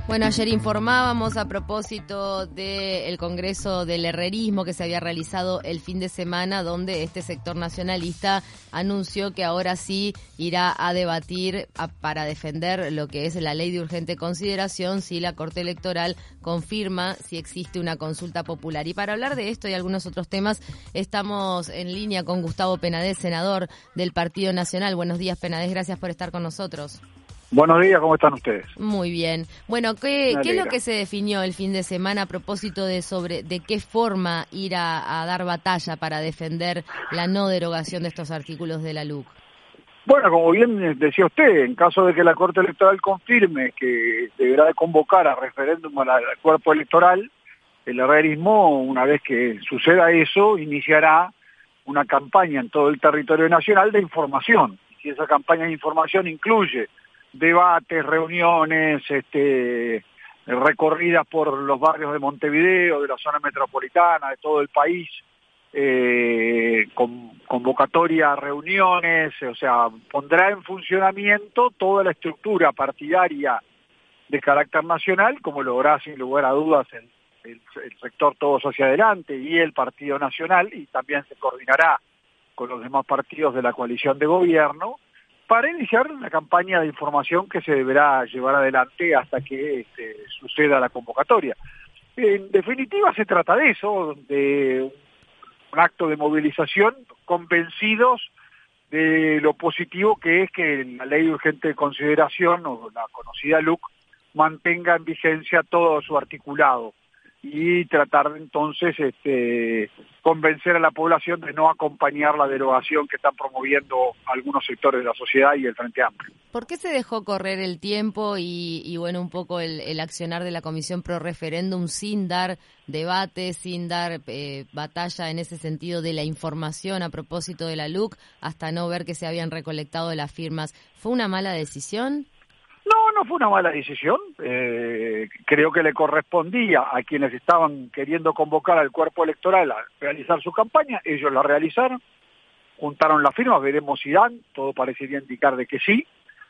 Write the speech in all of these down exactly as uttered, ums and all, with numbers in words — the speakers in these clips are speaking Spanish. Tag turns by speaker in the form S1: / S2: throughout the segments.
S1: Bueno, ayer informábamos a propósito del Congreso del Herrerismo que se había realizado el fin de semana, donde este sector nacionalista anunció que ahora sí irá a debatir a, para defender lo que es la ley de urgente consideración si la Corte Electoral confirma si existe una consulta popular. Y para hablar de esto y algunos otros temas, estamos en línea con Gustavo Penades, senador del Partido Nacional. Buenos días, Penades, gracias por estar con nosotros.
S2: Buenos días, ¿cómo están ustedes?
S1: Muy bien. Bueno, ¿qué, ¿qué es lo que se definió el fin de semana a propósito de sobre de qué forma ir a, a dar batalla para defender la no derogación de estos artículos de la L U C?
S2: Bueno, como bien decía usted, en caso de que la Corte Electoral confirme que deberá de convocar a referéndum al, al cuerpo electoral, el herrerismo, una vez que suceda eso, iniciará una campaña en todo el territorio nacional de información. Si esa campaña de información incluye debates, reuniones, este, recorridas por los barrios de Montevideo, de la zona metropolitana, de todo el país, eh, con, convocatoria a reuniones, o sea, pondrá en funcionamiento toda la estructura partidaria de carácter nacional, como lo hará sin lugar a dudas el, el, el sector Todos Hacia Adelante y el Partido Nacional, y también se coordinará con los demás partidos de la coalición de gobierno, para iniciar la campaña de información que se deberá llevar adelante hasta que este, suceda la convocatoria. En definitiva se trata de eso, de un acto de movilización, convencidos de lo positivo que es que la ley de urgente consideración, o la conocida L U C, mantenga en vigencia todo su articulado, y tratar entonces este, convencer a la población de no acompañar la derogación que están promoviendo algunos sectores de la sociedad y el Frente Amplio.
S1: ¿Por qué se dejó correr el tiempo y, y bueno, un poco el, el accionar de la Comisión Pro Referéndum sin dar debate, sin dar eh, batalla en ese sentido de la información a propósito de la L U C, hasta no ver que se habían recolectado las firmas? ¿Fue una mala decisión?
S2: No, no fue una mala decisión. Eh, creo que le correspondía a quienes estaban queriendo convocar al cuerpo electoral a realizar su campaña. Ellos la realizaron, juntaron las firmas, veremos si dan, todo parecería indicar de que sí.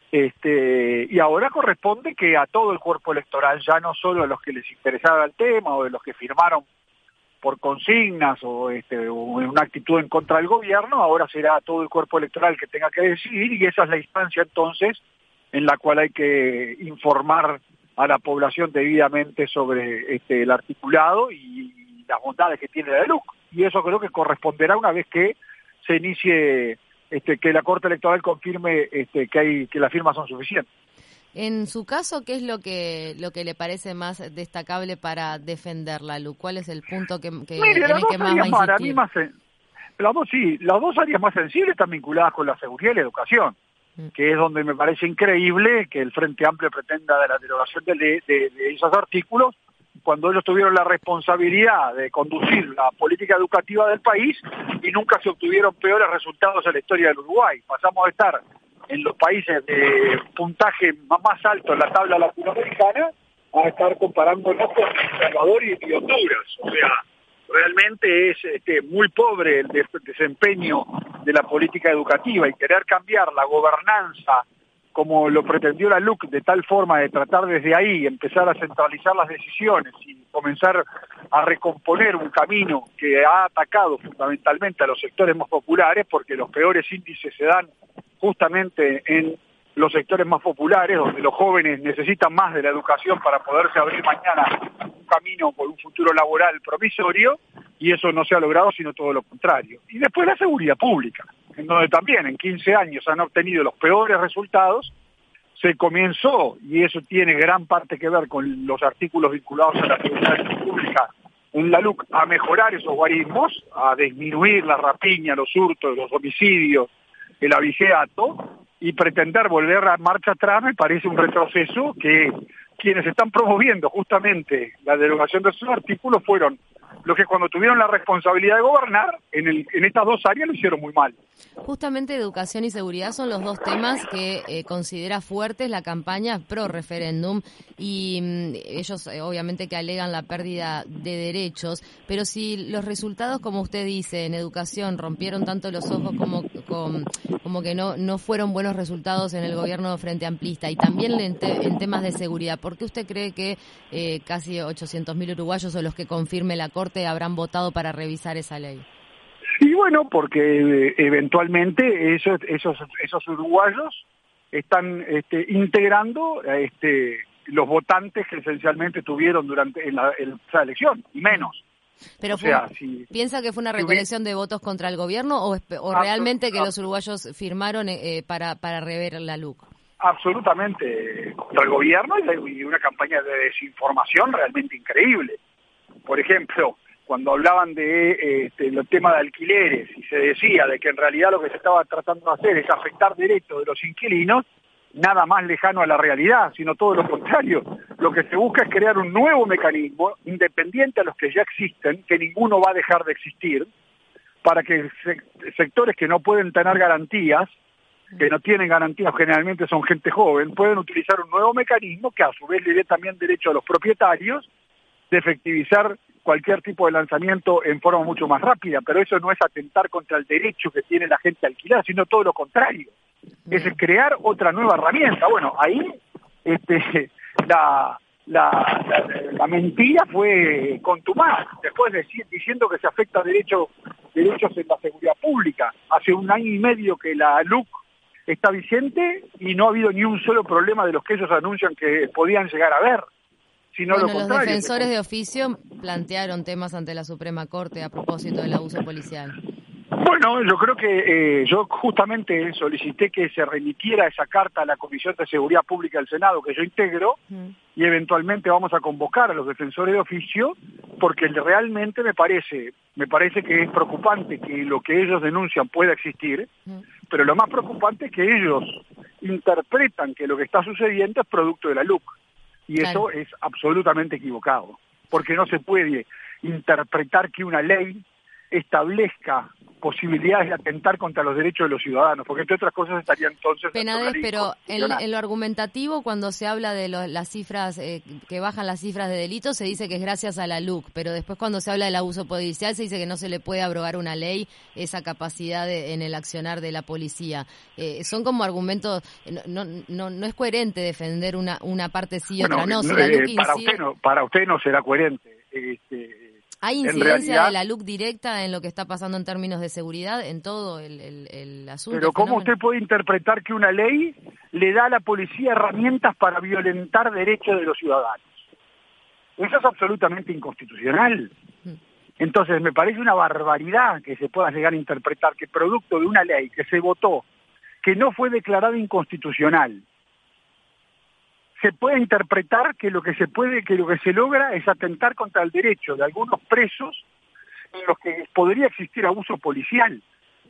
S2: Este, y ahora corresponde que a todo el cuerpo electoral, ya no solo a los que les interesaba el tema o de los que firmaron por consignas o, este, o en una actitud en contra del gobierno, ahora será todo el cuerpo electoral que tenga que decidir, y esa es la instancia entonces en la cual hay que informar a la población debidamente sobre este, el articulado y las bondades que tiene la L U C. Y eso creo que corresponderá una vez que se inicie, este, que la Corte Electoral confirme este, que hay que las firmas son suficientes.
S1: En su caso, ¿qué es lo que lo que le parece más destacable para defender la L U C? ¿Cuál es el punto que, que,
S2: Mire,
S1: en el que más va a insistir?
S2: Para mí más, las dos, sí, las dos áreas más sensibles están vinculadas con la seguridad y la educación, que es donde me parece increíble que el Frente Amplio pretenda de la derogación de, de, de esos artículos, cuando ellos tuvieron la responsabilidad de conducir la política educativa del país y nunca se obtuvieron peores resultados en la historia del Uruguay. Pasamos a estar en los países de puntaje más alto en la tabla latinoamericana a estar comparándonos con El Salvador y, y Honduras. O sea, realmente es este, muy pobre el de, desempeño de la política educativa, y querer cambiar la gobernanza como lo pretendió la L U C, de tal forma de tratar desde ahí, empezar a centralizar las decisiones y comenzar a recomponer un camino que ha atacado fundamentalmente a los sectores más populares, porque los peores índices se dan justamente en los sectores más populares, donde los jóvenes necesitan más de la educación para poderse abrir mañana un camino por un futuro laboral provisorio, y eso no se ha logrado, sino todo lo contrario. Y después la seguridad pública, en donde también en quince años han obtenido los peores resultados. Se comenzó, y eso tiene gran parte que ver con los artículos vinculados a la seguridad pública en la L U C, a mejorar esos guarismos, a disminuir la rapiña, los hurtos, los homicidios, el abigeato, y pretender volver a marcha atrás me parece un retroceso que quienes están promoviendo justamente la derogación de esos artículos fueron los que cuando tuvieron la responsabilidad de gobernar en, el, en estas dos áreas lo hicieron muy mal.
S1: Justamente educación y seguridad son los dos temas que eh, considera fuertes la campaña pro referéndum y mm, ellos eh, obviamente que alegan la pérdida de derechos, pero si los resultados, como usted dice, en educación rompieron tanto los ojos como como, como que no no fueron buenos resultados en el gobierno frente amplista y también en, te, en temas de seguridad, ¿por qué usted cree que eh, casi ochocientos mil uruguayos o los que confirme la Corte habrán votado para revisar esa ley?
S2: Y bueno, porque eh, eventualmente esos esos esos uruguayos están este, integrando este, los votantes que esencialmente tuvieron durante en la, en esa elección, y menos.
S1: Pero
S2: o
S1: fue,
S2: sea, si,
S1: ¿piensa que fue una
S2: si
S1: recolección hubiera... de votos contra el gobierno o, o realmente que los uruguayos firmaron eh, para, para rever la L U C?
S2: Absolutamente contra el gobierno y una campaña de desinformación realmente increíble. Por ejemplo, cuando hablaban de este, el tema de alquileres y se decía de que en realidad lo que se estaba tratando de hacer es afectar derechos de los inquilinos, nada más lejano a la realidad, sino todo lo contrario. Lo que se busca es crear un nuevo mecanismo independiente a los que ya existen, que ninguno va a dejar de existir, para que se- sectores que no pueden tener garantías, que no tienen garantías, generalmente son gente joven, pueden utilizar un nuevo mecanismo que a su vez le dé también derecho a los propietarios de efectivizar cualquier tipo de lanzamiento en forma mucho más rápida, pero eso no es atentar contra el derecho que tiene la gente a alquilar, sino todo lo contrario. Es crear otra nueva herramienta. Bueno, ahí este, la, la, la, la mentira fue contumaz, después de decir, diciendo que se afecta derecho, derechos en la seguridad pública. Hace un año y medio que la L U C está vigente y no ha habido ni un solo problema de los que ellos anuncian que podían llegar a ver. Sino
S1: bueno,
S2: lo
S1: los
S2: contrario.
S1: defensores de oficio plantearon temas ante la Suprema Corte a propósito del abuso policial.
S2: Bueno, yo creo que eh, yo justamente solicité que se remitiera esa carta a la Comisión de Seguridad Pública del Senado, que yo integro, mm. y eventualmente vamos a convocar a los defensores de oficio, porque realmente me parece, me parece que es preocupante que lo que ellos denuncian pueda existir, mm. pero lo más preocupante es que ellos interpretan que lo que está sucediendo es producto de la L U C. Y claro. Eso es absolutamente equivocado, porque no se puede interpretar que una ley establezca posibilidades de atentar contra los derechos de los ciudadanos, porque entre otras cosas estaría entonces...
S1: Penades, pero en, en lo argumentativo, cuando se habla de lo, las cifras, eh, que bajan las cifras de delitos, se dice que es gracias a la L U C, pero después cuando se habla del abuso policial se dice que no se le puede abrogar una ley esa capacidad de, en el accionar de la policía. Eh, son como argumentos, no, no, no es coherente defender una, una parte sí y
S2: bueno,
S1: otra no. Si
S2: eh,
S1: la L U C
S2: para,
S1: incide...
S2: usted no, para usted no será coherente. Este,
S1: ¿Hay incidencia
S2: realidad,
S1: de la L U C directa en lo que está pasando en términos de seguridad, en todo el, el, el asunto?
S2: Pero ¿cómo usted puede interpretar que una ley le da a la policía herramientas para violentar derechos de los ciudadanos? Eso es absolutamente inconstitucional. Entonces me parece una barbaridad que se pueda llegar a interpretar que producto de una ley que se votó, que no fue declarada inconstitucional, se puede interpretar que lo que se puede, que lo que se logra es atentar contra el derecho de algunos presos en los que podría existir abuso policial.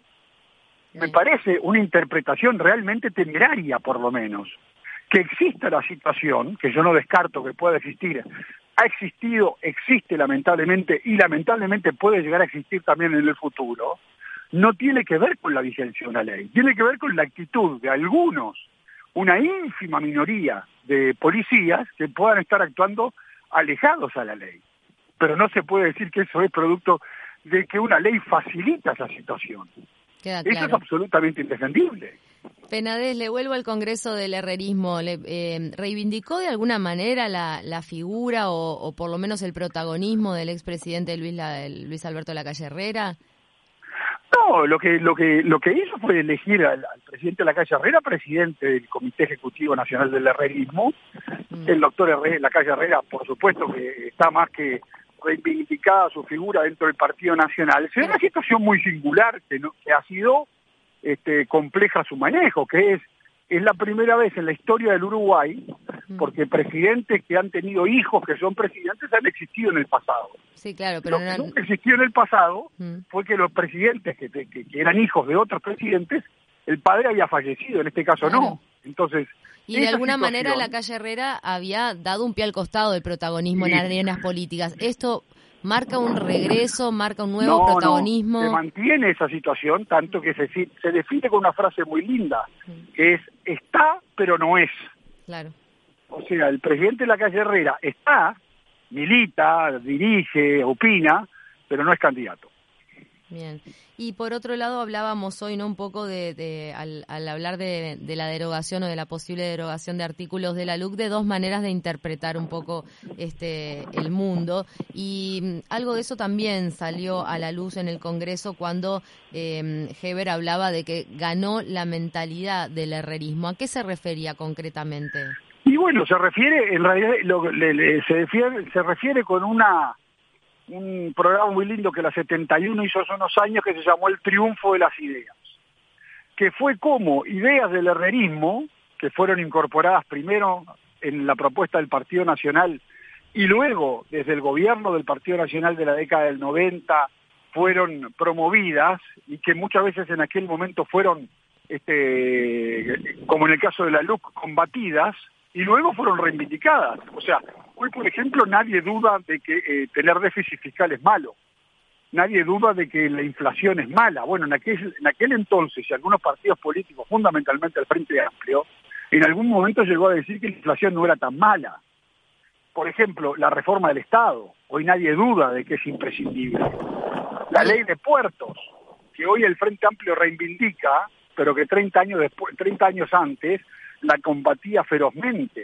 S2: Me parece una interpretación realmente temeraria, por lo menos. Que exista la situación, que yo no descarto que pueda existir, ha existido, existe lamentablemente, y lamentablemente puede llegar a existir también en el futuro, no tiene que ver con la vigencia de una ley, tiene que ver con la actitud de algunos, una ínfima minoría de policías que puedan estar actuando alejados a la ley. Pero no se puede decir que eso es producto de que una ley facilita esa situación.
S1: Queda
S2: eso
S1: claro.
S2: Es absolutamente indefendible.
S1: Penades, le vuelvo al Congreso del Herrerismo. Le, eh, ¿Reivindicó de alguna manera la, la figura o, o por lo menos el protagonismo del expresidente Luis, la, Luis Alberto Lacalle Herrera?
S2: No, lo que lo que lo que hizo fue elegir al, al presidente Lacalle Herrera presidente del Comité Ejecutivo Nacional del Herrerismo. Mm. El doctor Herrera, Lacalle Herrera, por supuesto que está más que reivindicada su figura dentro del Partido Nacional. Es una situación muy singular que, no, que ha sido este, compleja su manejo, que es es la primera vez en la historia del Uruguay, porque presidentes que han tenido hijos que son presidentes han existido en el pasado.
S1: Sí, claro, pero
S2: lo que
S1: no...
S2: nunca existió en el pasado
S1: mm.
S2: fue que los presidentes que, que, que eran hijos de otros presidentes, el padre había fallecido, en este caso
S1: claro.
S2: no. Entonces,
S1: y de alguna
S2: situación...
S1: manera Lacalle Herrera había dado un pie al costado del protagonismo sí. en arenas políticas. Esto ¿Marca un regreso, marca un nuevo
S2: no,
S1: protagonismo?
S2: No, se mantiene esa situación, tanto que se, se define con una frase muy linda, que es, está, pero no es.
S1: Claro.
S2: O sea, el presidente de la calle Herrera está, milita, dirige, opina, pero no es candidato.
S1: Bien. Y por otro lado hablábamos hoy, ¿no? Un poco de, de al, al hablar de, de la derogación o de la posible derogación de artículos de la L U C, de dos maneras de interpretar un poco este el mundo. Y um, algo de eso también salió a la luz en el Congreso cuando eh, Heber hablaba de que ganó la mentalidad del herrerismo. ¿A qué se refería concretamente?
S2: Y bueno, se refiere, en realidad, lo, le, le, se, refiere, se refiere con una un programa muy lindo que la setenta y uno hizo hace unos años que se llamó El Triunfo de las Ideas, que fue como ideas del herrerismo, que fueron incorporadas primero en la propuesta del Partido Nacional y luego desde el gobierno del Partido Nacional de la década del noventa fueron promovidas y que muchas veces en aquel momento fueron, este, como en el caso de la L U C, combatidas, y luego fueron reivindicadas. O sea, hoy, por ejemplo, nadie duda de que eh, tener déficit fiscal es malo. Nadie duda de que la inflación es mala. Bueno, en aquel, en aquel entonces, y algunos partidos políticos, fundamentalmente el Frente Amplio, en algún momento llegó a decir que la inflación no era tan mala. Por ejemplo, la reforma del Estado. Hoy nadie duda de que es imprescindible. La ley de puertos, que hoy el Frente Amplio reivindica, pero que treinta años después, treinta años antes la combatía ferozmente.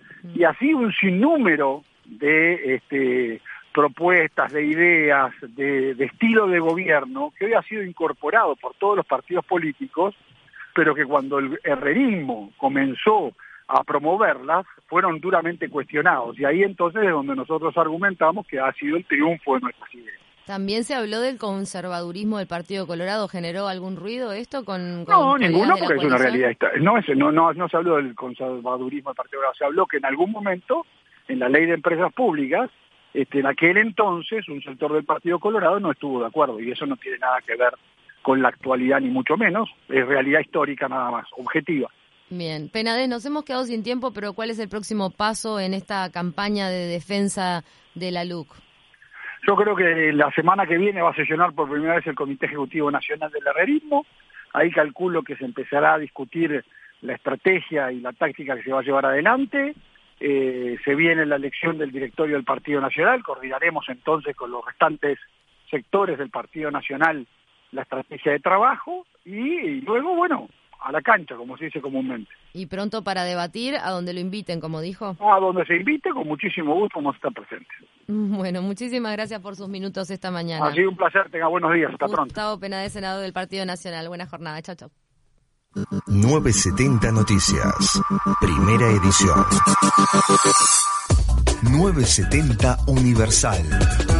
S2: Y así un sinnúmero de este, propuestas, de ideas, de, de estilo de gobierno que hoy ha sido incorporado por todos los partidos políticos, pero que cuando el herrerismo comenzó a promoverlas, fueron duramente cuestionados. Y ahí entonces es donde nosotros argumentamos que ha sido el triunfo de nuestras ideas.
S1: También se habló del conservadurismo del Partido Colorado. ¿Generó algún ruido esto con, con
S2: No, ninguno, porque
S1: es
S2: una realidad. No, ese, no, no, no se habló del conservadurismo del Partido Colorado. Se habló que en algún momento, en la ley de empresas públicas, este, en aquel entonces, un sector del Partido Colorado no estuvo de acuerdo. Y eso no tiene nada que ver con la actualidad, ni mucho menos. Es realidad histórica nada más, objetiva.
S1: Bien. Penades, nos hemos quedado sin tiempo, pero ¿cuál es el próximo paso en esta campaña de defensa de la L U C?
S2: Yo creo que la semana que viene va a sesionar por primera vez el Comité Ejecutivo Nacional del Herrerismo. Ahí calculo que se empezará a discutir la estrategia y la táctica que se va a llevar adelante. Eh, se viene la elección del directorio del Partido Nacional. Coordinaremos entonces con los restantes sectores del Partido Nacional la estrategia de trabajo y, y luego, bueno, a la cancha, como se dice comúnmente.
S1: Y pronto para debatir, a donde lo inviten, como dijo.
S2: A donde se invite, con muchísimo gusto vamos a estar presentes.
S1: Bueno, muchísimas gracias por sus minutos esta mañana.
S2: Ha sido un placer, tenga buenos días, hasta
S1: Gustavo
S2: pronto.
S1: Gustavo Penades, senador del Partido Nacional. Buena jornada, chao, chao.
S3: novecientos setenta Noticias, primera edición. novecientos setenta Universal.